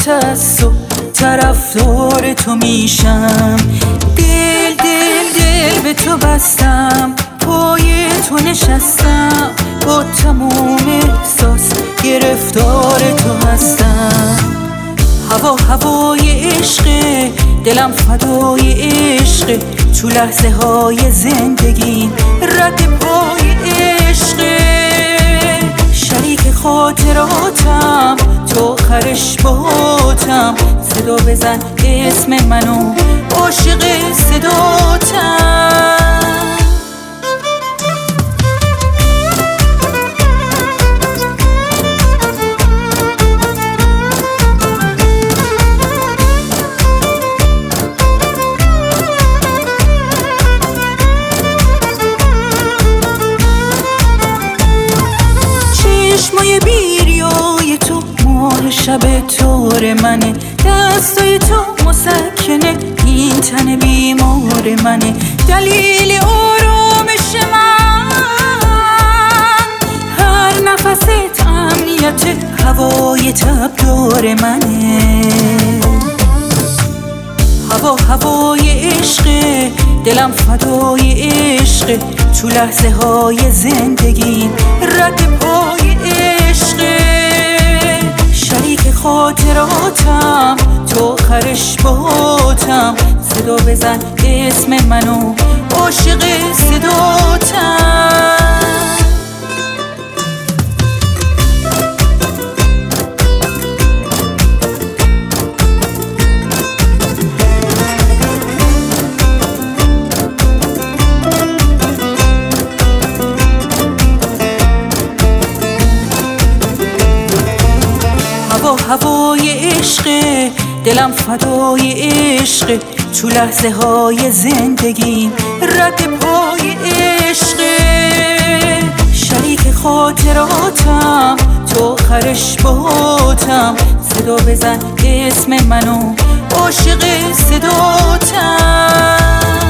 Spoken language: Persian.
تعصب طرفدار تو میشم. دل دل دل به تو بستم، پای تو نشستم، با تموم احساس گرفتار تو هستم. هوای عشقه، دلم فدای عشقه، تو لحظه های زندگی رد پای عشقه. شریک خاطراتم، تو آخرش باتم، صدا بزن اسم منو، عاشق صداتم. چشمای بیریای تو ماه شب تار منه، دستای تو مسکنه این تن بیمار منه، دلیل آرامش من. هر نفست امنیت هوای تبدار منه. هوای عشقه، دلم فدای عشقه، تو لحظه های زندگی رد پای عشقه. شریک خاطراتم، تو آخرش باتم، صدا بزن اسم منو، عاشق صداتم. هوای عشقه، دلم فدای عشقه، تو لحظه های زندگی رد پای عشقه. شریک خاطراتم، تو آخرش باتم، صدا بزن اسم منو، عاشق صداتم.